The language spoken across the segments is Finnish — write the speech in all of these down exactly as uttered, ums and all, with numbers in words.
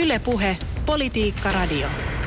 Yle Puhe, Politiikka Radio.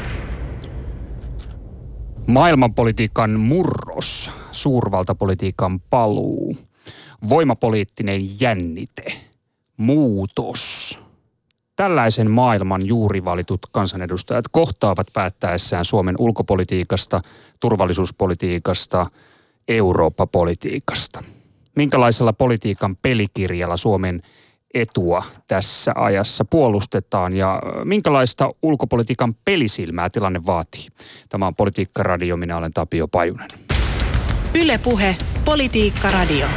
Maailmanpolitiikan murros, suurvaltapolitiikan paluu, voimapoliittinen jännite, muutos. Tällaisen maailman juuri valitut kansanedustajat kohtaavat päättäessään Suomen ulkopolitiikasta, turvallisuuspolitiikasta, Eurooppa-politiikasta. Minkälaisella politiikan pelikirjalla Suomen etua tässä ajassa puolustetaan ja minkälaista ulkopolitiikan pelisilmää tilanne vaatii? Tämä on Politiikka Radio, minä olen Tapio Pajunen. Yle Puhe, Politiikka Radio.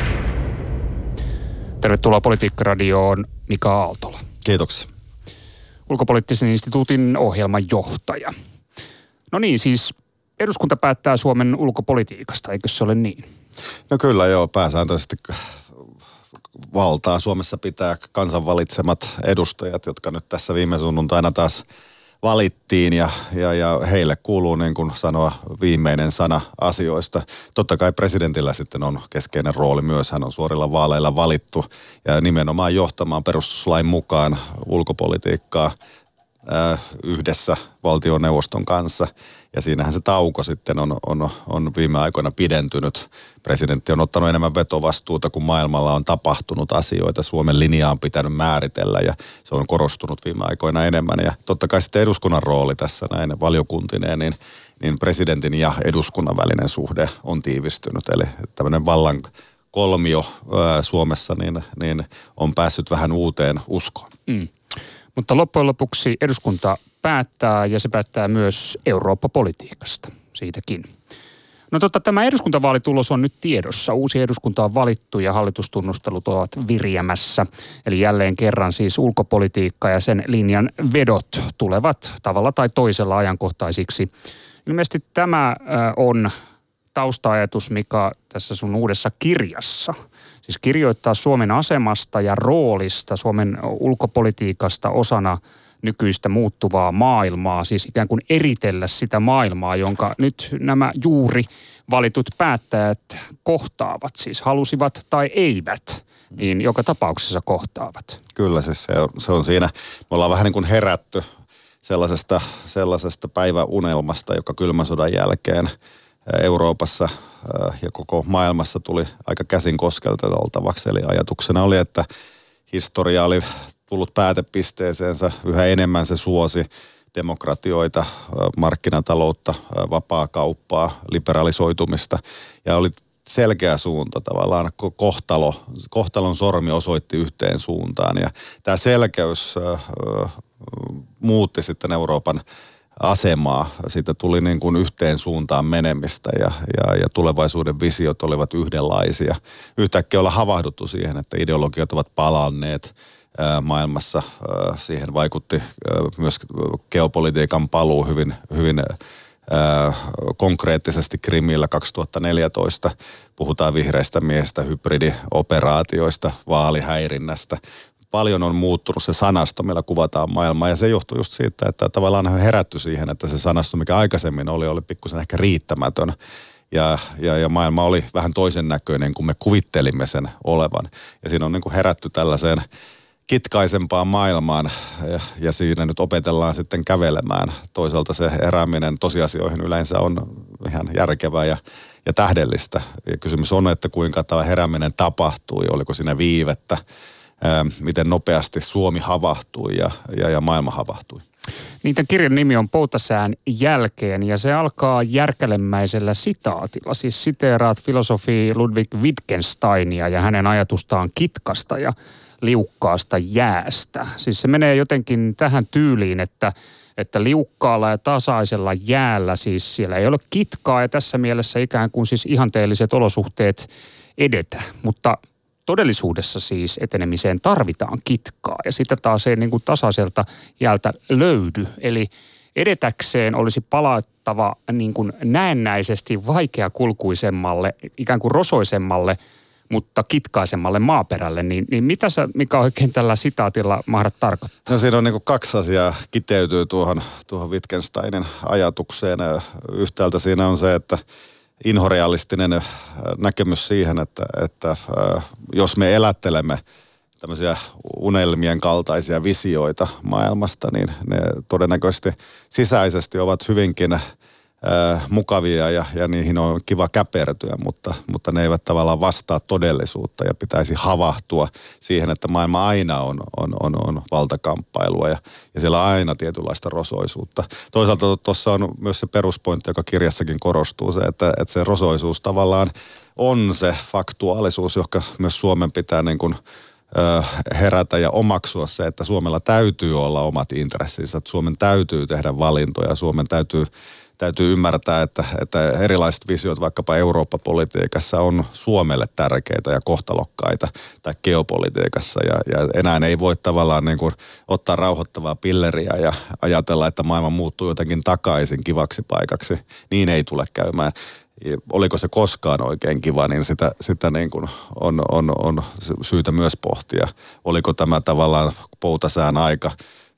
Tervetuloa Politiikka Radioon, Mika Aaltola. Kiitoksia. Ulkopoliittisen instituutin ohjelman johtaja. No niin, siis eduskunta päättää Suomen ulkopolitiikasta, eikö se ole niin? No kyllä joo, pääsääntöisesti valtaa Suomessa pitää kansan valitsemat edustajat, jotka nyt tässä viime sunnuntaina taas valittiin ja, ja, ja heille kuuluu niin kuin sanoa viimeinen sana asioista. Totta kai presidentillä sitten on keskeinen rooli myös, hän on suorilla vaaleilla valittu ja nimenomaan johtamaan perustuslain mukaan ulkopolitiikkaa äh, yhdessä valtioneuvoston kanssa. Ja siinähän se tauko sitten on, on, on viime aikoina pidentynyt. Presidentti on ottanut enemmän vetovastuuta, kun maailmalla on tapahtunut asioita. Suomen linjaa on pitänyt määritellä ja se on korostunut viime aikoina enemmän. Ja totta kai sitten eduskunnan rooli tässä näin valiokuntineen, niin, niin presidentin ja eduskunnan välinen suhde on tiivistynyt. Eli tämmöinen vallan kolmio ää, Suomessa niin, niin on päässyt vähän uuteen uskoon. Mm. Mutta loppujen lopuksi eduskunta päättää ja se päättää myös Eurooppa-politiikasta, siitäkin. No totta, tämä eduskuntavaalitulos on nyt tiedossa. Uusi eduskunta on valittu ja hallitustunnustelut ovat viriämässä. Eli jälleen kerran siis ulkopolitiikka ja sen linjan vedot tulevat tavalla tai toisella ajankohtaisiksi. Ilmeisesti tämä on tausta-ajatus, Mika, tässä sun uudessa kirjassa. Siis kirjoittaa Suomen asemasta ja roolista, Suomen ulkopolitiikasta osana nykyistä muuttuvaa maailmaa, siis ikään kuin eritellä sitä maailmaa, jonka nyt nämä juuri valitut päättäjät kohtaavat, siis halusivat tai eivät, niin joka tapauksessa kohtaavat. Kyllä, siis se on, se on siinä, me ollaan vähän niin kuin herätty sellaisesta, sellaisesta päiväunelmasta, joka kylmän sodan jälkeen Euroopassa ja koko maailmassa tuli aika käsin kosketeltavaksi. Eli ajatuksena oli, että historia oli tullut päätepisteeseensä, yhä enemmän se suosi demokratioita, markkinataloutta, vapaakauppaa, liberalisoitumista ja oli selkeä suunta tavallaan, kohtalo, kohtalon sormi osoitti yhteen suuntaan ja tämä selkeys muutti sitten Euroopan asemaa. Siitä tuli niin kuin yhteen suuntaan menemistä ja, ja, ja tulevaisuuden visiot olivat yhdenlaisia. Yhtäkkiä ollaan havahduttu siihen, että ideologiat ovat palanneet ää, maailmassa. Ää, siihen vaikutti ää, myös geopolitiikan paluu hyvin, hyvin ää, konkreettisesti Krimillä kaksituhattaneljätoista. Puhutaan vihreistä miehistä, hybridioperaatioista, vaalihäirinnästä. Paljon on muuttunut se sanasto, millä kuvataan maailmaa ja se johtuu just siitä, että tavallaan on herätty siihen, että se sanasto, mikä aikaisemmin oli, oli pikkusen ehkä riittämätön ja, ja, ja maailma oli vähän toisen näköinen kuin me kuvittelimme sen olevan. Ja siinä on niin kuin herätty tällaiseen kitkaisempaan maailmaan ja, ja siinä nyt opetellaan sitten kävelemään. Toisaalta se herääminen tosiasioihin yleensä on ihan järkevää ja, ja tähdellistä. Ja kysymys on, että kuinka tämä herääminen tapahtui, oliko siinä viivettä. Miten nopeasti Suomi havahtui ja, ja, ja maailma havahtui. Niitä kirjan nimi on Poutasään jälkeen ja se alkaa järkälemäisellä sitaatilla. Siis siteeraat filosofi Ludwig Wittgensteinia ja hänen ajatustaan kitkasta ja liukkaasta jäästä. Siis se menee jotenkin tähän tyyliin, että, että liukkaalla ja tasaisella jäällä siis siellä ei ole kitkaa ja tässä mielessä ikään kuin siis ihanteelliset olosuhteet edetä, mutta todellisuudessa siis etenemiseen tarvitaan kitkaa ja sitä taas ei niin kuin tasaiselta jäältä löydy. Eli edetäkseen olisi palattava niin kuin näennäisesti vaikeakulkuisemmalle, ikään kuin rosoisemmalle, mutta kitkaisemmalle maaperälle. Niin, niin mitä sä, Mika, oikein tällä sitaatilla mahdat tarkoittaa? No siinä on niin kuin kaksi asiaa kiteytyy tuohon, tuohon Wittgensteinin ajatukseen. Yhtäältä siinä on se, että inhorealistinen näkemys siihen, että, että jos me elättelemme tämmöisiä unelmien kaltaisia visioita maailmasta, niin ne todennäköisesti sisäisesti ovat hyvinkin äh, mukavia ja, ja niihin on kiva käpertyä, mutta, mutta ne eivät tavallaan vastaa todellisuutta ja pitäisi havahtua siihen, että maailma aina on, on, on, on valtakamppailua ja, ja siellä on aina tietynlaista rosoisuutta. Toisaalta tuossa on myös se peruspointti, joka kirjassakin korostuu, se, että, että se rosoisuus tavallaan on se faktuaalisuus, joka myös Suomen pitää niin kuin herätä ja omaksua se, että Suomella täytyy olla omat intressinsä, että Suomen täytyy tehdä valintoja, Suomen täytyy, täytyy ymmärtää, että, että erilaiset visiot vaikkapa Eurooppa-politiikassa on Suomelle tärkeitä ja kohtalokkaita tai geopolitiikassa ja, ja enää ei voi tavallaan niin kuin ottaa rauhoittavaa pilleriä ja ajatella, että maailma muuttuu jotenkin takaisin kivaksi paikaksi. Niin ei tule käymään. Oliko se koskaan oikein kiva, niin sitä, sitä niin kuin on, on, on syytä myös pohtia. Oliko tämä tavallaan poutasään aika,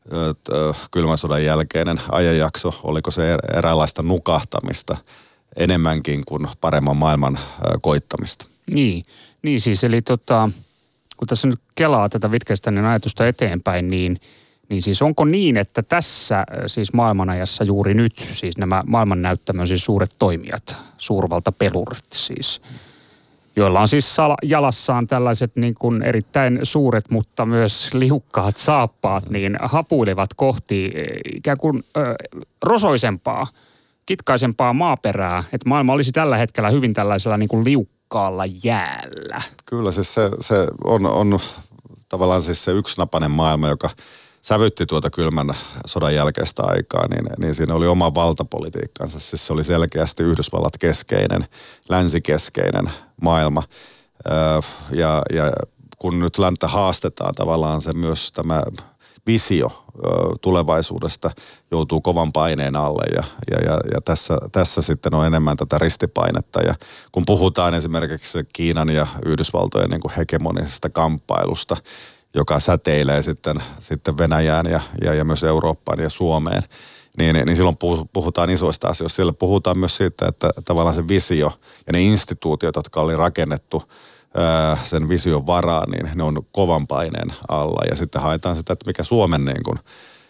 kylmän sodan jälkeinen ajanjakso, oliko se eräänlaista nukahtamista enemmänkin kuin paremman maailman koittamista? Niin, niin siis eli tota, kun tässä nyt kelaa tätä Wittgensteinin ajatusta eteenpäin, niin Niin siis onko niin, että tässä siis maailmanajassa juuri nyt, siis nämä maailmannäyttämön siis suuret toimijat, suurvaltapelurit siis, joilla on siis sala, jalassaan tällaiset niin kuin erittäin suuret, mutta myös liukkaat saappaat, niin hapuilevat kohti ikään kuin ö, rosoisempaa, kitkaisempaa maaperää, että maailma olisi tällä hetkellä hyvin tällaisella niin kuin liukkaalla jäällä. Kyllä siis se, se on, on tavallaan siis se yksinapainen maailma, joka sävytti tuota kylmän sodan jälkeistä aikaa, niin, niin siinä oli oma valtapolitiikkansa. Siis se oli selkeästi Yhdysvallat keskeinen, länsikeskeinen maailma. Öö, ja, ja kun nyt länttä haastetaan tavallaan se myös tämä visio öö, tulevaisuudesta joutuu kovan paineen alle ja, ja, ja, ja tässä, tässä sitten on enemmän tätä ristipainetta. Ja kun puhutaan esimerkiksi Kiinan ja Yhdysvaltojen niin kuin hegemonisesta kamppailusta, joka säteilee sitten, sitten Venäjään ja, ja, ja myös Eurooppaan ja Suomeen, niin, niin silloin puhutaan isoista asioista. Siellä puhutaan myös siitä, että tavallaan se visio ja ne instituutiot, jotka oli rakennettu ää, sen vision varaan, niin ne on kovan paineen alla. Ja sitten haetaan sitä, että mikä Suomen niin kuin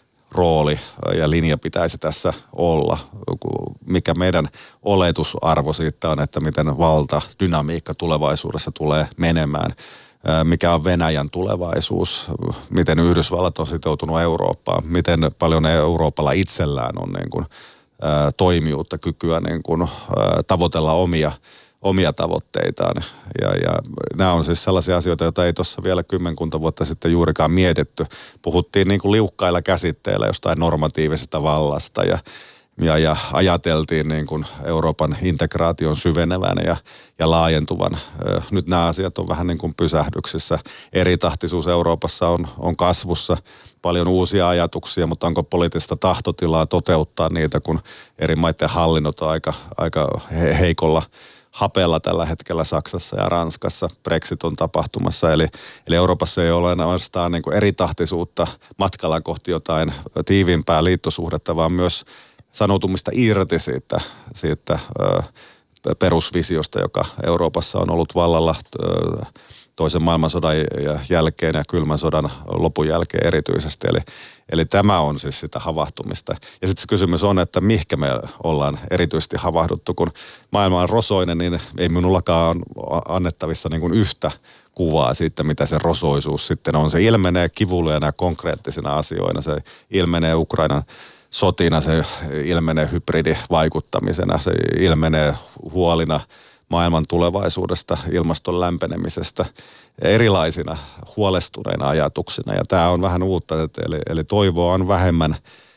rooli ja linja pitäisi tässä olla. Mikä meidän oletusarvo siitä on, että miten valta, dynamiikka tulevaisuudessa tulee menemään. Mikä on Venäjän tulevaisuus, miten Yhdysvallat on sitoutunut Eurooppaan, miten paljon Euroopalla itsellään on niin kuin, ä, toimijuutta, kykyä niin kuin, ä, tavoitella omia, omia tavoitteitaan. Ja, ja nämä on siis sellaisia asioita, joita ei tuossa vielä kymmenkunta vuotta sitten juurikaan mietitty. Puhuttiin niin kuin liukkailla käsitteillä jostain normatiivisesta vallasta ja Ja, ja ajateltiin niin kuin Euroopan integraation syvenevän ja, ja laajentuvan. Nyt nämä asiat on vähän niin kuin pysähdyksissä. Eritahtisuus Euroopassa on, on kasvussa, paljon uusia ajatuksia, mutta onko poliittista tahtotilaa toteuttaa niitä, kun eri maiden hallinnot on aika, aika heikolla hapella tällä hetkellä Saksassa ja Ranskassa. Brexit on tapahtumassa, eli, eli Euroopassa ei ole ainoastaan niin kuin eritahtisuutta matkalla kohti jotain tiiviimpää liittosuhdetta, vaan myös sanoutumista irti siitä, siitä ö, perusvisiosta, joka Euroopassa on ollut vallalla ö, toisen maailmansodan jälkeen ja kylmän sodan lopun jälkeen erityisesti. Eli, eli tämä on siis sitä havahtumista. Ja sitten se kysymys on, että mihinkä me ollaan erityisesti havahduttu, kun maailma on rosoinen, niin ei minullakaan annettavissa niin kuin yhtä kuvaa siitä, mitä se rosoisuus sitten on. Se ilmenee kivuliaina konkreettisina asioina, se ilmenee Ukrainan sotina, se ilmenee hybridivaikuttamisena, se ilmenee huolina maailman tulevaisuudesta, ilmaston lämpenemisestä, erilaisina huolestuneina ajatuksina. Ja tämä on vähän uutta, eli, eli toivoa on vähemmän,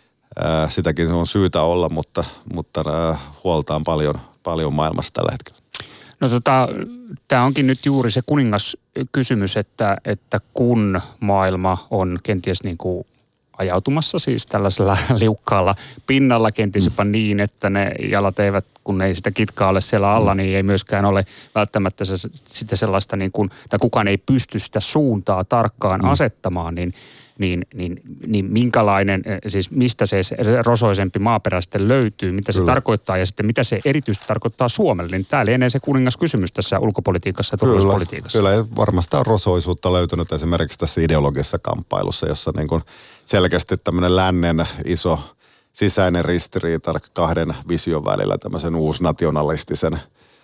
ää, sitäkin se on syytä olla, mutta, mutta ää, huolta on paljon, paljon maailmassa tällä hetkellä. No tota, tämä onkin nyt juuri se kuningas kysymys, että, että kun maailma on kenties niin kuin ajautumassa siis tällaisella liukkaalla pinnalla, kenties jopa niin, että ne jalat eivät, kun ei sitä kitkaa ole siellä alla, niin ei myöskään ole välttämättä se, sitä sellaista niin kuin, tai kukaan ei pysty sitä suuntaa tarkkaan asettamaan, niin, niin, niin, niin minkälainen, siis mistä se rosoisempi maaperä sitten löytyy, mitä se Kyllä. tarkoittaa ja sitten mitä se erityisesti tarkoittaa Suomelle, niin tämä lienee se kuningas kysymys tässä ulkopolitiikassa ja turvallisuuspolitiikassa. Kyllä, kyllä, varmasti on rosoisuutta löytynyt esimerkiksi tässä ideologisessa kamppailussa, jossa niin kuin selkeästi tämmöinen lännen iso sisäinen ristiriita kahden vision välillä, tämmöisen uusnationalistisen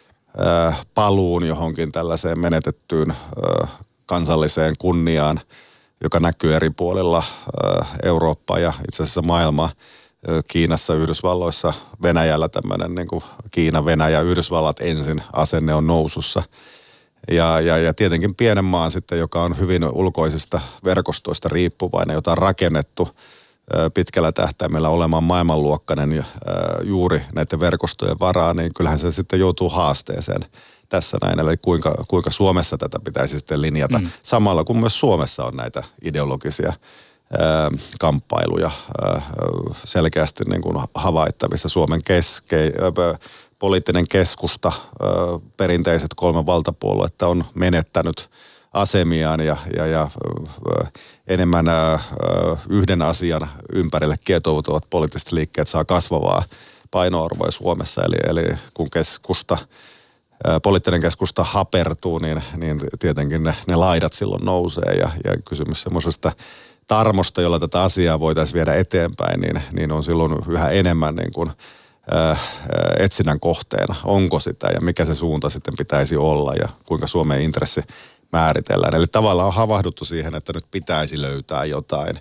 äh, paluun johonkin tällaiseen menetettyyn äh, kansalliseen kunniaan, joka näkyy eri puolilla äh, Eurooppaa ja itse asiassa maailmaa. Äh, Kiinassa, Yhdysvalloissa, Venäjällä tämmöinen niin kuin Kiina, Venäjä, Yhdysvallat ensin asenne on nousussa. Ja, ja, ja tietenkin pienen maan sitten, joka on hyvin ulkoisista verkostoista riippuvainen, jota on rakennettu pitkällä tähtäimellä olemaan maailmanluokkainen ja juuri näiden verkostojen varaa, niin kyllähän se sitten joutuu haasteeseen tässä näin. Eli kuinka, kuinka Suomessa tätä pitäisi sitten linjata. Mm. Samalla kun myös Suomessa on näitä ideologisia ää, kamppailuja ää, selkeästi niin kuin havaittavissa. Suomen keske, ää, poliittinen keskusta, ää, perinteiset kolme valtapuoluetta on menettänyt asemiaan ja, ja, ja ö, enemmän ö, yhden asian ympärille kietoutuvat poliittiset liikkeet saa kasvavaa painoarvoa Suomessa. Eli, eli kun keskusta, ö, poliittinen keskusta hapertuu, niin, niin tietenkin ne, ne laidat silloin nousee. Ja, ja kysymys semmoisesta tarmosta, jolla tätä asiaa voitaisiin viedä eteenpäin, niin, niin on silloin yhä enemmän niin kuin ö, etsinnän kohteena. Onko sitä ja mikä se suunta sitten pitäisi olla ja kuinka Suomen intressi määritellään. Eli tavallaan on havahduttu siihen, että nyt pitäisi löytää jotain.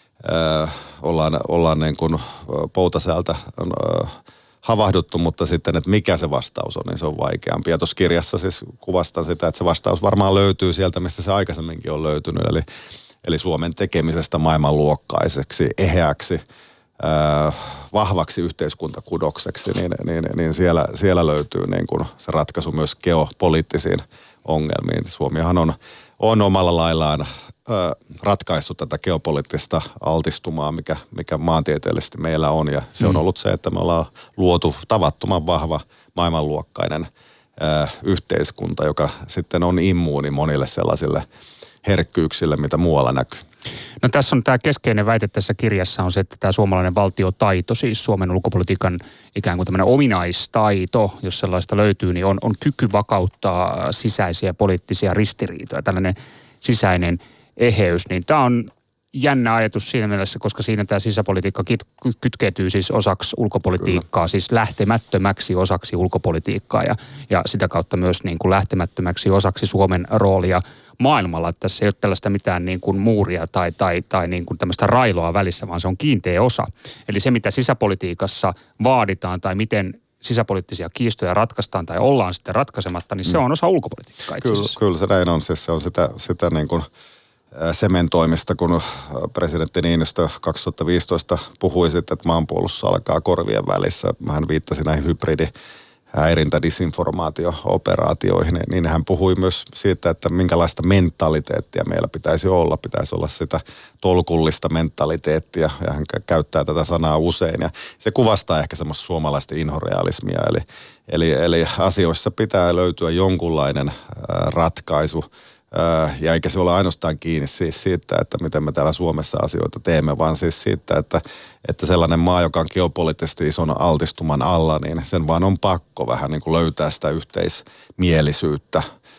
Öö, ollaan ollaan niin kuin poutasäältä öö, havahduttu, mutta sitten, että mikä se vastaus on, niin se on vaikeampi. Ja tuossa kirjassa siis kuvastan sitä, että se vastaus varmaan löytyy sieltä, mistä se aikaisemminkin on löytynyt. Eli, eli Suomen tekemisestä maailmanluokkaiseksi, eheäksi, öö, vahvaksi yhteiskuntakudokseksi, niin, niin, niin siellä, siellä löytyy niin kuin se ratkaisu myös geopoliittisiin ongelmiin. Suomihan on, on omalla laillaan ö, ratkaissut tätä geopoliittista altistumaa, mikä, mikä maantieteellisesti meillä on. Ja se on ollut se, että me ollaan luotu tavattoman vahva maailmanluokkainen ö, yhteiskunta, joka sitten on immuuni monille sellaisille herkkyyksille, mitä muualla näkyy. No tässä on tämä keskeinen väite tässä kirjassa on se, että tämä suomalainen valtiotaito, siis Suomen ulkopolitiikan ikään kuin tämmöinen ominaistaito, jos sellaista löytyy, niin on, on kyky vakauttaa sisäisiä poliittisia ristiriitoja, tällainen sisäinen eheys. Niin tämä on jännä ajatus siinä mielessä, koska siinä tämä sisäpolitiikka kytkeytyy siis osaksi ulkopolitiikkaa, Kyllä. siis lähtemättömäksi osaksi ulkopolitiikkaa ja, ja sitä kautta myös niin kuin lähtemättömäksi osaksi Suomen roolia maailmalla. Että tässä ei ole tällaista mitään niin kuin muuria tai, tai, tai niin kuin tämmöistä railoa välissä, vaan se on kiinteä osa. Eli se, mitä sisäpolitiikassa vaaditaan tai miten sisäpoliittisia kiistoja ratkaistaan tai ollaan sitten ratkaisematta, niin se on osa ulkopolitiikkaa itse asiassa. Kyllä, kyllä se näin on. Siis se on sitä, sitä niin kuin sementoimista, kun presidentti Niinistö kaksituhattaviisitoista puhui sitten, että maanpuolustus alkaa korvien välissä. Hän viittasi näihin hybridi- häirintä, disinformaatio-operaatioihin, niin hän puhui myös siitä, että minkälaista mentaliteettia meillä pitäisi olla. Pitäisi olla sitä tolkullista mentaliteettia, ja hän käyttää tätä sanaa usein. Ja se kuvastaa ehkä semmoista suomalaista inhorealismia, eli, eli, eli asioissa pitää löytyä jonkunlainen ratkaisu, ja eikä se ole ainoastaan kiinni siis siitä, että miten me täällä Suomessa asioita teemme, vaan siis siitä, että, että sellainen maa, joka on geopoliittisesti ison altistuman alla, niin sen vaan on pakko vähän niin kuin löytää sitä yhteismielisyyttä.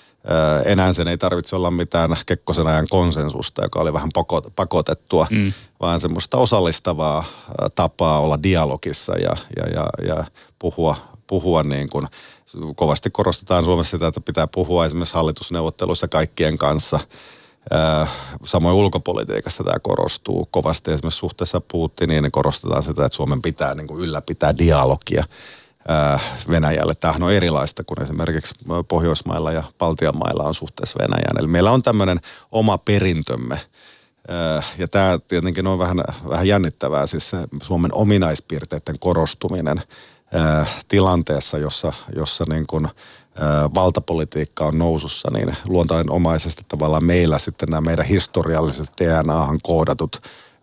Enää sen ei tarvitse olla mitään Kekkosen ajan konsensusta, joka oli vähän pakotettua, mm. vaan semmoista osallistavaa tapaa olla dialogissa ja, ja, ja, ja puhua, puhua niin kuin kovasti korostetaan Suomessa sitä, että pitää puhua esimerkiksi hallitusneuvotteluissa kaikkien kanssa. Samoin ulkopolitiikassa tämä korostuu kovasti. Esimerkiksi suhteessa Putiniin niin korostetaan sitä, että Suomen pitää niin kuin ylläpitää dialogia Venäjälle. Tämähän on erilaista kuin esimerkiksi Pohjoismailla ja Baltian mailla on suhteessa Venäjään. Eli meillä on tämmöinen oma perintömme. Ja tämä tietenkin on vähän, vähän jännittävää, siis se Suomen ominaispiirteiden korostuminen tilanteessa, jossa, jossa niin kuin, ä, valtapolitiikka on nousussa, niin luontainomaisesti tavallaan meillä sitten nämä meidän historialliset D N A:han koodatut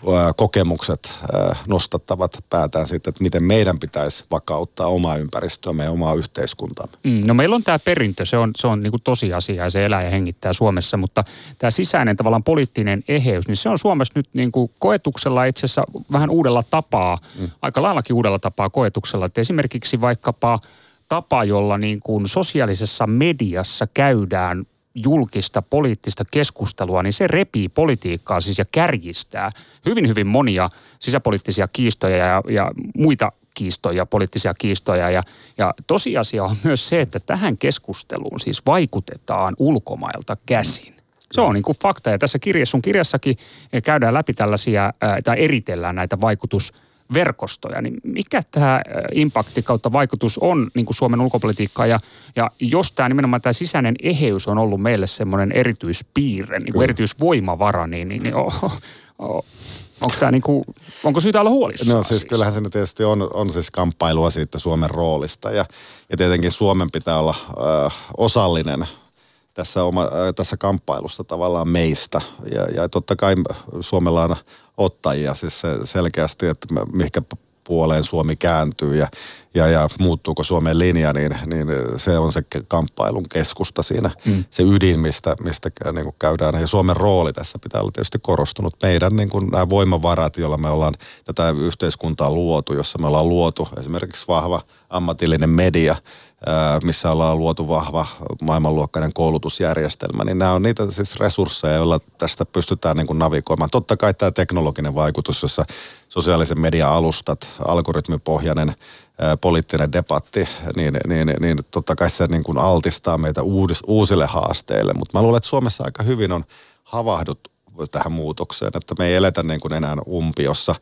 kokemukset nostattavat päätään siitä, että miten meidän pitäisi vakauttaa omaa ympäristöämme ja omaa yhteiskuntaamme. Mm, no meillä on tämä perintö, se on, se on niin kuin tosiasia ja se elää ja hengittää Suomessa, mutta tämä sisäinen tavallaan poliittinen eheys, niin se on Suomessa nyt niin kuin koetuksella itse asiassa vähän uudella tapaa, mm. aika laillakin uudella tapaa koetuksella, että esimerkiksi vaikkapa tapa, jolla niin kuin sosiaalisessa mediassa käydään julkista poliittista keskustelua, niin se repii politiikkaa siis ja kärjistää hyvin, hyvin monia sisäpoliittisia kiistoja ja, ja muita kiistoja, poliittisia kiistoja. Ja, ja tosiasia on myös se, että tähän keskusteluun siis vaikutetaan ulkomailta käsin. Se on niin kuin fakta. Ja tässä kirjassa, sun kirjassakin käydään läpi tällaisia, tai eritellään näitä vaikutusverkostoja. Niin mikä tämä impakti kautta vaikutus on niin kuin Suomen ulkopolitiikkaa? Ja, ja jos tämä nimenomaan tämä sisäinen eheys on ollut meille semmoinen erityispiirre, niin kuin erityisvoimavara, niin, niin, niin oh, oh, onko tämä niin kuin, onko syytä olla huolissaan? No siis, siis kyllähän siinä tietysti on, on siis kamppailua siitä Suomen roolista. Ja, ja tietenkin Suomen pitää olla äh, osallinen tässä, oma, tässä kamppailusta tavallaan meistä. Ja, ja totta kai Suomella on ottajia siis se selkeästi, että mihinkä puoleen Suomi kääntyy ja, ja, ja muuttuuko Suomen linja, niin, niin se on se kamppailun keskusta siinä, mm. se ydin, mistä, mistä niin kuin käydään. Ja Suomen rooli tässä pitää olla tietysti korostunut. Meidän niin kuin nämä voimavarat, joilla me ollaan tätä yhteiskuntaa luotu, jossa me ollaan luotu esimerkiksi vahva ammatillinen media, missä ollaan luotu vahva maailmanluokkainen koulutusjärjestelmä, niin nämä on niitä siis resursseja, joilla tästä pystytään niin kuin navigoimaan. Totta kai tämä teknologinen vaikutus, jossa sosiaalisen median alustat, algoritmipohjainen ää, poliittinen debatti, niin, niin, niin totta kai se niin kuin altistaa meitä uudis, uusille haasteille. Mutta mä luulen, että Suomessa aika hyvin on havahduttu tähän muutokseen, että me ei eletä niin kuin enää umpiossa.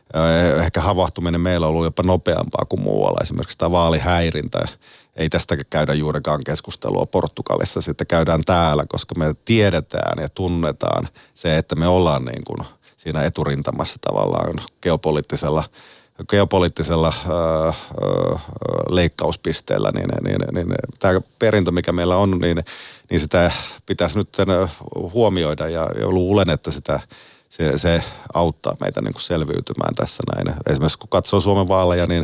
Ehkä havahtuminen meillä on ollut jopa nopeampaa kuin muualla. Esimerkiksi tämä vaalihäirintä. Ei tästä käydä juurikaan keskustelua Portugalissa, sitten käydään täällä, koska me tiedetään ja tunnetaan se, että me ollaan niin kuin siinä eturintamassa tavallaan geopoliittisella, geopoliittisella ää, ää, leikkauspisteellä. Niin, niin, niin, tämä perintö, mikä meillä on, niin, niin sitä pitäisi nyt huomioida ja, ja luulen, että sitä Se, se auttaa meitä niin kuin selviytymään tässä näin. Esimerkiksi kun katsoo Suomen vaaleja, niin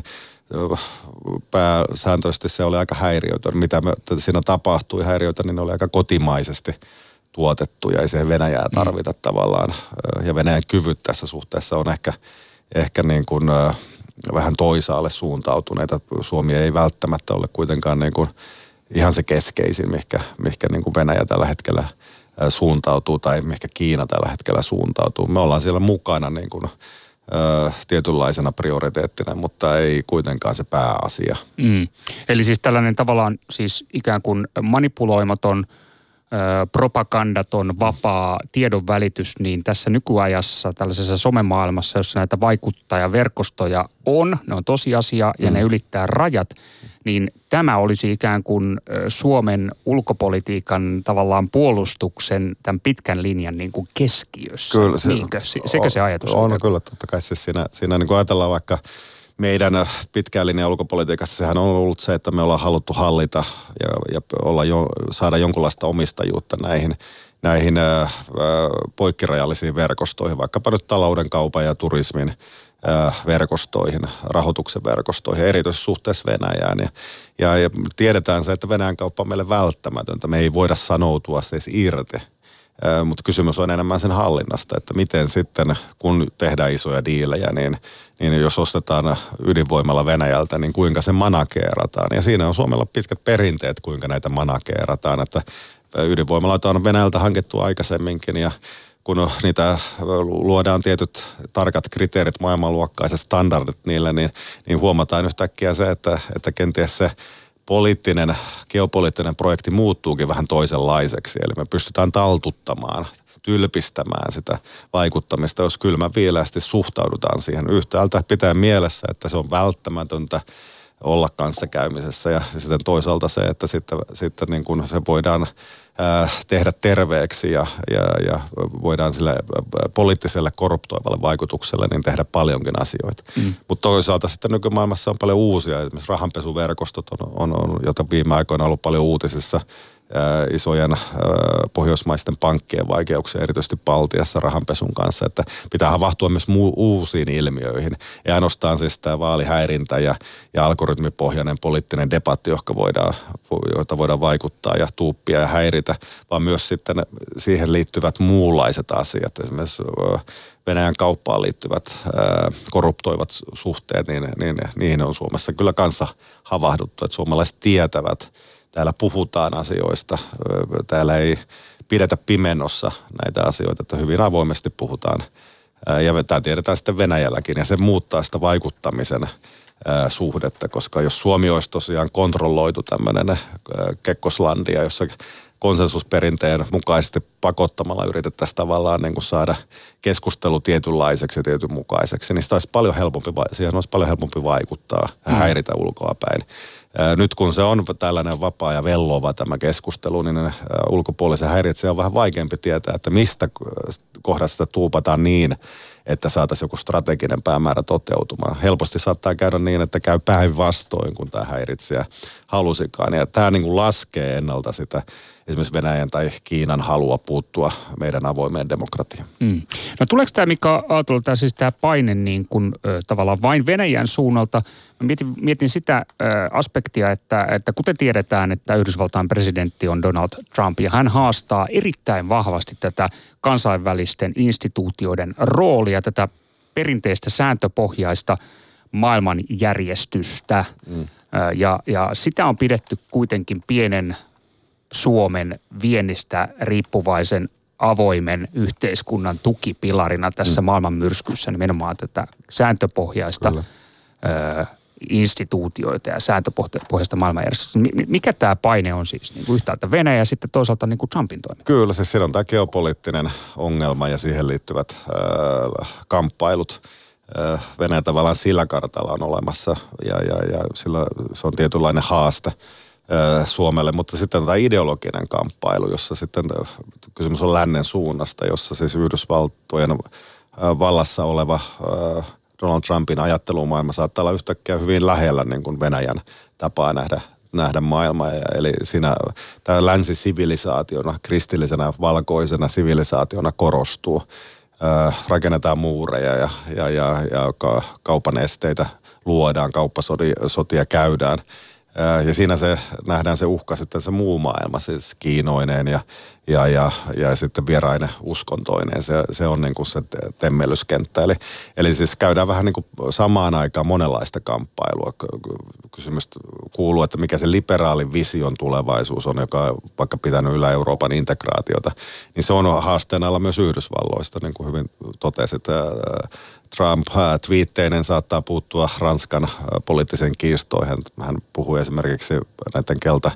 pääsääntöisesti se oli aika häiriötön. Mitä me, siinä tapahtui häiriötä, niin ne oli aika kotimaisesti tuotettu ja ei siihen Venäjää tarvita mm. tavallaan. Ja Venäjän kyvyt tässä suhteessa on ehkä, ehkä niin kuin vähän toisaalle suuntautuneita. Suomi ei välttämättä ole kuitenkaan niin kuin ihan se keskeisin, mihinkä, mihinkä niin kuin Venäjä tällä hetkellä suuntautuu tai mihinkä Kiina tällä hetkellä suuntautuu. Me ollaan siellä mukana niin kuin, ö, tietynlaisena prioriteettina, mutta ei kuitenkaan se pääasia. Mm. Eli siis tällainen tavallaan siis ikään kuin manipuloimaton, ö, propagandaton, vapaa tiedon välitys, niin tässä nykyajassa tällaisessa somemaailmassa, jossa näitä vaikuttajaverkostoja on, ne on tosiasia ja mm. ne ylittää rajat, niin tämä olisi ikään kuin Suomen ulkopolitiikan tavallaan puolustuksen tämän pitkän linjan niin kuin keskiössä. Kyllä se, Niinkö? Sekö on, se ajatus on? On kyllä, totta kai siis siinä, siinä niin kuin ajatellaan vaikka meidän pitkän linjan ulkopolitiikassa, sehän on ollut se, että me ollaan haluttu hallita ja, ja olla jo, saada jonkunlaista omistajuutta näihin, näihin ää, poikkirajallisiin verkostoihin, vaikkapa nyt talouden, kaupan ja turismin verkostoihin, rahoituksen verkostoihin, erityisesti suhteessa Venäjään. Ja, ja, ja tiedetään se, että Venäjän kauppa on meille välttämätöntä. Me ei voida sanoutua siis irti, ää, mutta kysymys on enemmän sen hallinnasta, että miten sitten, kun tehdään isoja diilejä, niin, niin jos ostetaan ydinvoimalla Venäjältä, niin kuinka se manakeerataan. Ja siinä on Suomella pitkät perinteet, kuinka näitä manakeerataan, että ydinvoimaloita on Venäjältä hankittu aikaisemminkin ja kun niitä luodaan tietyt tarkat kriteerit, maailmanluokkaiset standardit niille, niin, niin huomataan yhtäkkiä se, että, että kenties se poliittinen, geopoliittinen projekti muuttuukin vähän toisenlaiseksi. Eli me pystytään taltuttamaan, tylpistämään sitä vaikuttamista, jos kylmän viileästi suhtaudutaan siihen. Yhtäältä pitää mielessä, että se on välttämätöntä olla kanssakäymisessä ja sitten toisaalta se, että sitten, sitten niin kuin se voidaan tehdä terveeksi ja, ja, ja voidaan sille poliittiselle korruptoivalle vaikutukselle niin tehdä paljonkin asioita. Mm. Mutta toisaalta sitten nykymaailmassa on paljon uusia, esimerkiksi rahanpesuverkostot on, on, on jota viime aikoina ollut paljon uutisissa. isojen pohjoismaisten pankkien vaikeuksia, erityisesti Baltiassa rahanpesun kanssa, että pitää havahtua myös muu, uusiin ilmiöihin. Ei ainoastaan siis tämä vaalihäirintä ja, ja algoritmipohjainen poliittinen debatti, johon voidaan, joita voidaan vaikuttaa ja tuuppia ja häiritä, vaan myös sitten siihen liittyvät muunlaiset asiat, esimerkiksi Venäjän kauppaan liittyvät ää, korruptoivat suhteet, niin, niin niihin on Suomessa kyllä kanssa havahduttu, että suomalaiset tietävät. Täällä puhutaan asioista, täällä ei pidetä pimennossa näitä asioita, että hyvin avoimesti puhutaan. Ja tämä tiedetään sitten Venäjälläkin ja se muuttaa sitä vaikuttamisen suhdetta, koska jos Suomi olisi tosiaan kontrolloitu tämmöinen Kekkoslandia, jossa konsensusperinteen mukaisesti pakottamalla yritettäisiin tavallaan niin kuin saada keskustelu tietynlaiseksi ja tietyn mukaiseksi, niin sitä olisi paljon helpompi, siihen olisi paljon helpompi vaikuttaa ja häiritä ulkoapäin. Nyt kun se on tällainen vapaa ja vellova tämä keskustelu, niin ulkopuolisen häiritsijä on vähän vaikeampi tietää, että mistä kohdasta sitä tuupataan niin, että saataisiin joku strateginen päämäärä toteutumaan. Helposti saattaa käydä niin, että käy päinvastoin, kun tämä häiritsijä halusikaan. Ja tämä niin kuin laskee ennalta sitä esimerkiksi Venäjän tai Kiinan halua puuttua meidän avoimeen demokratiaan. Mm. No tuleeko tämä, Mika Aaltola, tämä siis tämä paine niin kuin, ö, tavallaan vain Venäjän suunnalta? Mä mietin, mietin sitä ö, aspektia, että, että kuten tiedetään, että Yhdysvaltain presidentti on Donald Trump ja hän haastaa erittäin vahvasti tätä kansainvälisten instituutioiden roolia, tätä perinteistä sääntöpohjaista maailmanjärjestystä. Mm. Ö, ja, ja sitä on pidetty kuitenkin pienen Suomen viennistä riippuvaisen avoimen yhteiskunnan tukipilarina tässä mm. maailman myrskyssä, nimenomaan tätä sääntöpohjaista ö, instituutioita ja sääntöpohjaista maailmanjärjestelmää. Mikä tämä paine on siis? Niin kuin yhtäältä Venäjä ja sitten toisaalta niin kuin Trumpin toimi? Kyllä, siis siinä on tämä geopoliittinen ongelma ja siihen liittyvät äh, kamppailut. Äh, Venäjä tavallaan sillä kartalla on olemassa ja, ja, ja sillä se on tietynlainen haaste Suomelle, mutta sitten tämä ideologinen kamppailu, jossa sitten kysymys on lännen suunnasta, jossa siis Yhdysvaltojen vallassa oleva Donald Trumpin ajattelumaailma saattaa olla yhtäkkiä hyvin lähellä niin kuin Venäjän tapaa nähdä, nähdä maailmaa. Eli siinä tämä länsisivilisaationa, kristillisenä, valkoisena sivilisaationa korostuu. Rakennetaan muureja ja, ja, ja, ja kaupan esteitä luodaan, kauppasotia käydään. Ja siinä se, nähdään se uhka sitten se muu maailma, siis kiinoineen ja, ja, ja, ja sitten vierainen uskontoineen. Se, se on niin kuin se temmellyskenttä. Eli, eli siis käydään vähän niin kuin samaan aikaan monenlaista kamppailua. Kysymys kuuluu, että mikä se liberaalin vision tulevaisuus on, joka on vaikka pitänyt yllä Euroopan integraatiota. Niin se on haasteen alla myös Yhdysvalloista, niin kuin hyvin totesit. Trump twiitteinen saattaa puuttua Ranskan poliittisen kiistoihin. Hän puhui esimerkiksi näiden kelta,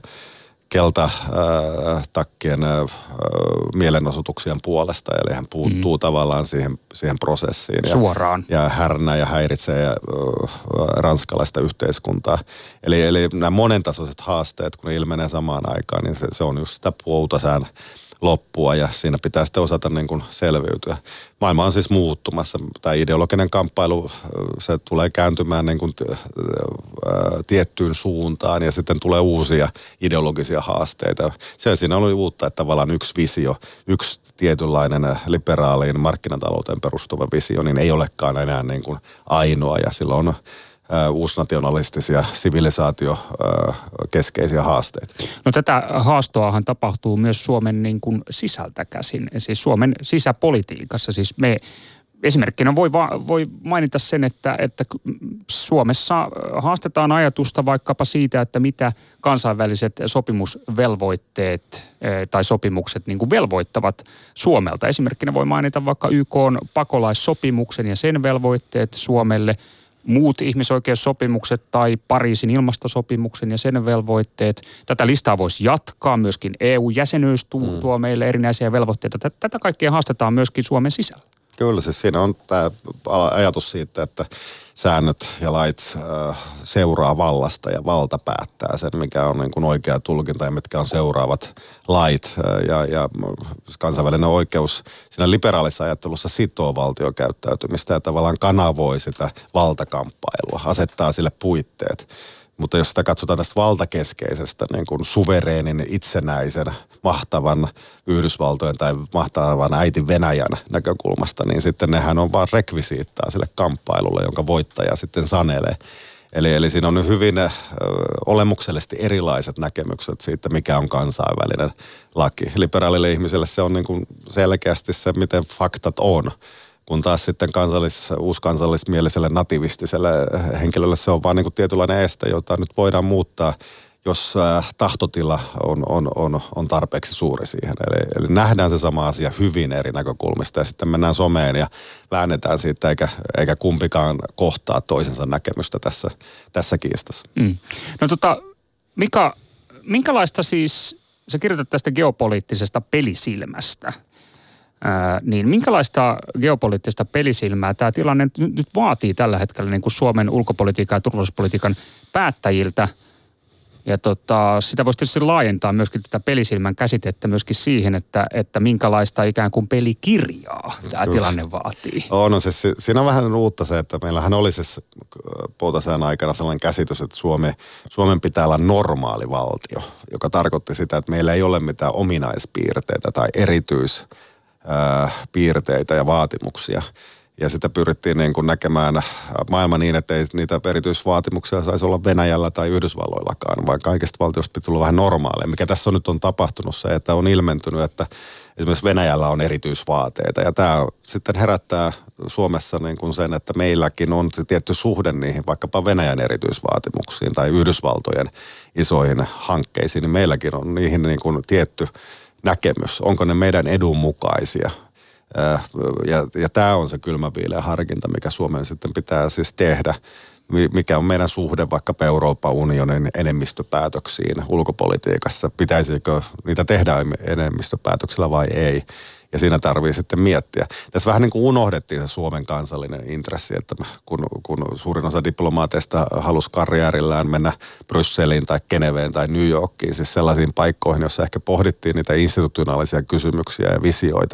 keltatakkien äh, mielenosoituksien puolesta. Eli hän puuttuu mm. tavallaan siihen, siihen prosessiin. Ja, suoraan. Ja härnää ja häiritsee ja, äh, ranskalaista yhteiskuntaa. Eli, eli nämä monentasoiset haasteet, kun ne ilmenee samaan aikaan, niin se, se on just sitä poutasään loppua ja siinä pitää sitten osata niin kuin selviytyä. Maailma on siis muuttumassa. Tämä ideologinen kamppailu, se tulee kääntymään niin kuin tiettyyn suuntaan ja sitten tulee uusia ideologisia haasteita. Se siinä oli uutta, että tavallaan yksi visio, yksi tietynlainen liberaaliin markkinatalouteen perustuva visio, niin ei olekaan enää niin kuin ainoa ja silloin on uusnationalistisia sivilisaatiokeskeisiä haasteita. No tätä haastoahan tapahtuu myös Suomen niin kuin sisältä käsin, siis Suomen sisäpolitiikassa. Siis me esimerkkinä voi, va, voi mainita sen, että, että Suomessa haastetaan ajatusta vaikkapa siitä, että mitä kansainväliset sopimusvelvoitteet tai sopimukset niin kuin velvoittavat Suomelta. Esimerkkinä voi mainita vaikka Y K:n pakolaissopimuksen ja sen velvoitteet Suomelle, muut ihmisoikeussopimukset tai Pariisin ilmastosopimuksen ja sen velvoitteet. Tätä listaa voisi jatkaa. Myöskin E U-jäsenyys tuo mm. meille erinäisiä velvoitteita. Tätä kaikkea haastetaan myöskin Suomen sisällä. Kyllä, siis siinä on tämä ajatus siitä, että säännöt ja lait äh, seuraa vallasta ja valta päättää sen, mikä on niin kuin oikea tulkinta ja mitkä on seuraavat lait. Ja, ja kansainvälinen oikeus siinä liberaalissa ajattelussa sitoo valtiokäyttäytymistä ja tavallaan kanavoi sitä valtakamppailua, asettaa sille puitteet. Mutta jos sitä katsotaan tästä valtakeskeisestä niin kuin suvereenin, itsenäisen, mahtavan Yhdysvaltojen tai mahtavan äiti Venäjän näkökulmasta, niin sitten nehän on vaan rekvisiittaa sille kamppailulle, jonka voittaja sitten sanelee. Eli, eli siinä on hyvin ö, olemuksellisesti erilaiset näkemykset siitä, mikä on kansainvälinen laki. Liberaalille ihmiselle se on niin kuin selkeästi se, miten faktat on. Kun taas sitten kansallis, uuskansallismieliselle nativistiselle henkilölle se on vaan niin kuin tietynlainen este, jota nyt voidaan muuttaa, jos tahtotila on, on, on, on tarpeeksi suuri siihen. Eli, eli nähdään se sama asia hyvin eri näkökulmista ja sitten mennään someen ja väännetään siitä, eikä, eikä kumpikaan kohtaa toisensa näkemystä tässä, tässä kiistassa. Mm. No tota, Mika, minkälaista siis, sä kirjoitat tästä geopoliittisesta pelisilmästä, Ää, niin minkälaista geopoliittista pelisilmää tämä tilanne nyt, nyt vaatii tällä hetkellä niin kuin Suomen ulkopolitiikan ja turvallisuuspolitiikan päättäjiltä? Ja tota, sitä voisi tietysti laajentaa myöskin tätä pelisilmän käsitettä myöskin siihen, että, että minkälaista ikään kuin pelikirjaa tämä Kyllä. tilanne vaatii. On, no siis siinä on vähän uutta se, että meillähän oli siis poutasään aikana sellainen käsitys, että Suomi, Suomen pitää olla normaali valtio, joka tarkoitti sitä, että meillä ei ole mitään ominaispiirteitä tai erityispiirteitä ja vaatimuksia. Ja sitä pyrittiin niin kuin näkemään maailma niin, että ei niitä erityisvaatimuksia saisi olla Venäjällä tai Yhdysvalloillakaan, vaan kaikista valtioista pitää olla vähän normaalia. Mikä tässä on nyt on tapahtunut se, että on ilmentynyt, että esimerkiksi Venäjällä on erityisvaateita. Ja tämä sitten herättää Suomessa niin kuin sen, että meilläkin on se tietty suhde niihin vaikkapa Venäjän erityisvaatimuksiin tai Yhdysvaltojen isoihin hankkeisiin. Niin meilläkin on niihin niin kuin tietty näkemys. Onko ne meidän edun mukaisia? Ja, ja tämä on se kylmäviileä harkinta, mikä Suomen sitten pitää siis tehdä. Mikä on meidän suhde vaikka Euroopan unionin enemmistöpäätöksiin ulkopolitiikassa. Pitäisikö niitä tehdä enemmistöpäätöksellä vai ei? Ja siinä tarvii sitten miettiä. Tässä vähän niin kuin unohdettiin se Suomen kansallinen intressi, että kun, kun suurin osa diplomaateista halusi karjäärillään mennä Brysseliin tai Geneveen tai New Yorkiin, siis sellaisiin paikkoihin, joissa ehkä pohdittiin niitä institutionaalisia kysymyksiä ja visioita,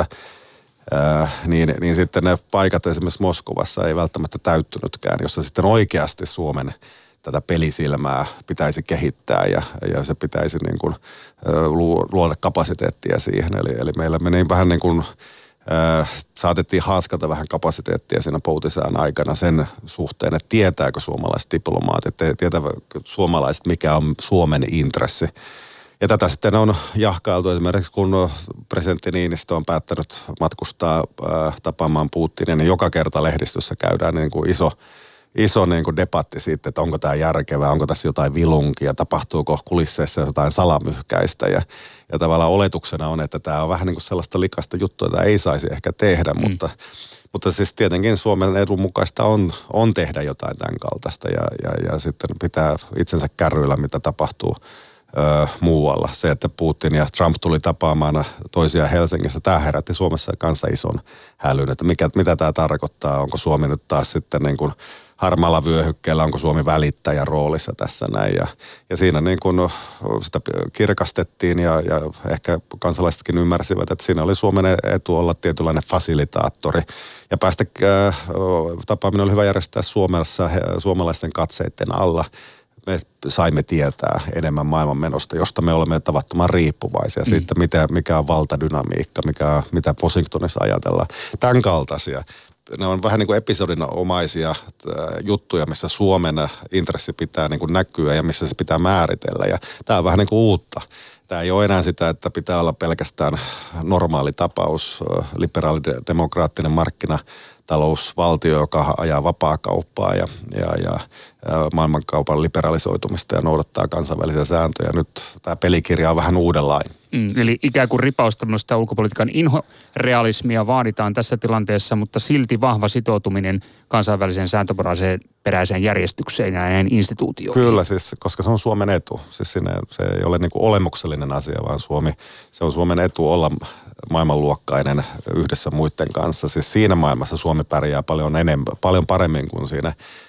Äh, niin, niin sitten ne paikat esimerkiksi Moskovassa ei välttämättä täyttynytkään, jossa sitten oikeasti Suomen tätä pelisilmää pitäisi kehittää ja, ja se pitäisi niin kuin, äh, luoda kapasiteettia siihen. Eli, eli meillä meni vähän niin kuin, äh, saatettiin haaskata vähän kapasiteettia siinä poutisään aikana sen suhteen, että tietääkö suomalaiset diplomaatit, tietääkö suomalaiset mikä on Suomen intressi. Ja tätä sitten on jahkailtu esimerkiksi, kun presidentti Niinistö on päättänyt matkustaa äh, tapaamaan Putinia, niin joka kerta lehdistössä käydään niin kuin iso, iso niin kuin debatti siitä, että onko tämä järkevää, onko tässä jotain vilunkia, tapahtuuko kulisseissa jotain salamyhkäistä. Ja, ja tavallaan oletuksena on, että tämä on vähän niin kuin sellaista likasta juttua, jota ei saisi ehkä tehdä, mm. mutta, mutta siis tietenkin Suomen edun mukaista on, on tehdä jotain tämän kaltaista ja, ja, ja sitten pitää itsensä kärryillä, mitä tapahtuu Öö, muualla. Se, että Putin ja Trump tuli tapaamaan toisia Helsingissä, tämä herätti Suomessa kanssa ison hälyn, että mikä, mitä tämä tarkoittaa, onko Suomi nyt taas sitten niin kuin harmaalla vyöhykkeellä, onko Suomi välittäjän roolissa tässä näin. Ja, ja siinä niin kuin sitä kirkastettiin ja, ja ehkä kansalaisetkin ymmärsivät, että siinä oli Suomen etu olla tietynlainen fasilitaattori. Ja päästä äh, tapaaminen oli hyvä järjestää Suomessa he, suomalaisten katseiden alla. Me saimme tietää enemmän maailmanmenosta, josta me olemme tavattoman riippuvaisia. Mm. Siitä, mitä, mikä on valtadynamiikka, mikä, mitä Washingtonissa ajatellaan. Tämän kaltaisia. Ne on vähän niin kuin episodinomaisia juttuja, missä Suomen intressi pitää niin kuin näkyä ja missä se pitää määritellä. Ja tämä on vähän niin kuin uutta. Tämä ei ole enää sitä, että pitää olla pelkästään normaali tapaus, liberaalidemokraattinen markkinatalousvaltio, joka ajaa vapaakauppaa ja, ja, ja maailmankaupan liberalisoitumista ja noudattaa kansainvälisiä sääntöjä. Nyt tämä pelikirja on vähän uudenlainen. Mm, eli ikään kuin ripaus tämmöistä ulkopolitiikan inhorealismia vaaditaan tässä tilanteessa, mutta silti vahva sitoutuminen kansainväliseen sääntöperäiseen peräiseen järjestykseen ja näihin instituutioihin. Kyllä, siis, koska se on Suomen etu. Siis sinne, se ei ole niin kuin olemuksellinen asia, vaan Suomi, se on Suomen etu olla maailmanluokkainen yhdessä muiden kanssa. Siis siinä maailmassa Suomi pärjää paljon enemmän, paljon paremmin kuin siinä,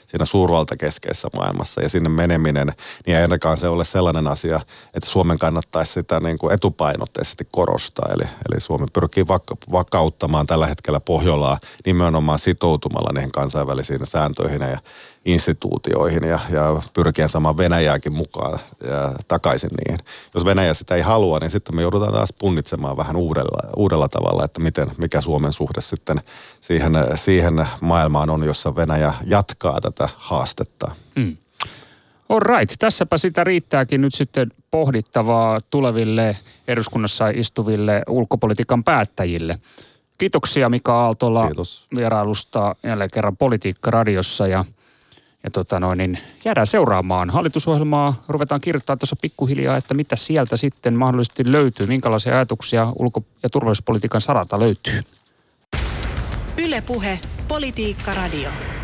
siinä suurvaltakeskeisessä maailmassa ja sinne meneminen, niin ei ainakaan se ole sellainen asia, että Suomen kannattaisi sitä niin kuin etupainotteisesti korostaa. Eli, eli Suomi pyrkii vak- vakauttamaan tällä hetkellä Pohjolaa nimenomaan sitoutumalla niihin kansainvälisiin sääntöihin ja instituutioihin ja, ja pyrkien saamaan Venäjääkin mukaan ja takaisin niihin. Jos Venäjä sitä ei halua, niin sitten me joudutaan taas punnitsemaan vähän uudella, uudella tavalla, että miten, mikä Suomen suhde sitten siihen, siihen maailmaan on, jossa Venäjä jatkaa tätä haastetta. Mm. All right. Tässäpä sitä riittääkin nyt sitten pohdittavaa tuleville eduskunnassa istuville ulkopolitiikan päättäjille. Kiitoksia Mika Aaltola Kiitos. vierailusta jälleen kerran Politiikka-radiossa ja Ja tota noin, niin jäädään seuraamaan. Hallitusohjelmaa ruvetaan kirjoittaa tuossa pikkuhiljaa, että mitä sieltä sitten mahdollisesti löytyy, minkälaisia ajatuksia ulko- ja turvallisuuspolitiikan saralta löytyy. Yle Puhe, Politiikka Radio.